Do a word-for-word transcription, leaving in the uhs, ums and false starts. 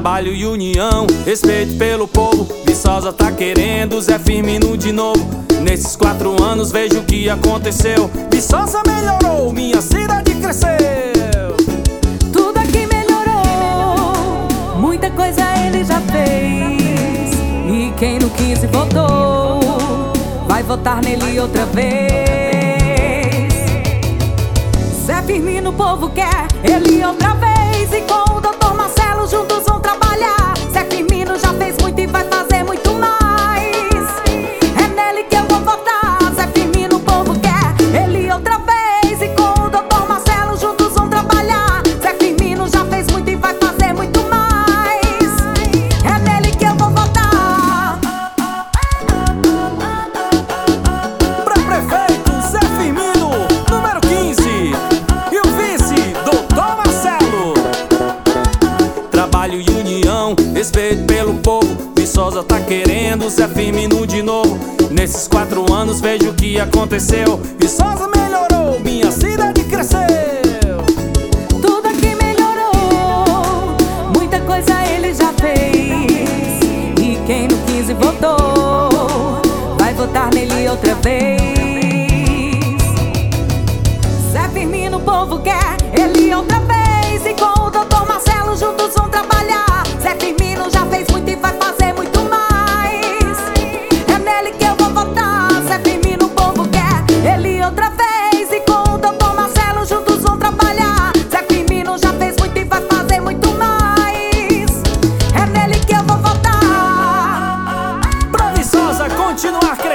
Trabalho e união, respeito pelo povo. Viçosa tá querendo Zé Firmino de novo. Nesses quatro anos vejo o que aconteceu. Viçosa melhorou, minha cidade cresceu. Tudo aqui melhorou, muita coisa ele já fez. E quem não quis e votou, vai votar nele outra vez. Zé Firmino o povo quer, ele outra vez. E com o doutor Marcelo juntos vão trabalhar. Zé Firmino já fez muito e vai fazer muito mais. É nele que eu vou votar. Zé Firmino o povo quer, ele outra vez. E com o doutor Marcelo juntos vão trabalhar. Zé Firmino já fez muito e vai fazer muito mais. É nele que eu vou votar. Pra prefeito, Zé Firmino, número quinze. E o vice, doutor Marcelo. Trabalho e união, respeito pelo povo. Viçosa tá querendo Zé Firmino de novo. Nesses quatro anos vejo o que aconteceu. Viçosa melhorou, minha cidade cresceu. Tudo aqui melhorou, muita coisa ele já fez. E quem não quis e votou, vai votar nele outra vez. Zé Firmino o povo quer, ele outra vez. E com o doutor Marcelo juntos vão trabalhar. Zé Firmino já fez muito e vai fazer muito mais. É nele que eu vou votar. Zé Firmino o povo quer, ele outra vez. E com o doutor Marcelo juntos vão trabalhar. Zé Firmino já fez muito e vai fazer muito mais. É nele que eu vou votar. Pra Viçosa continuar crescendo.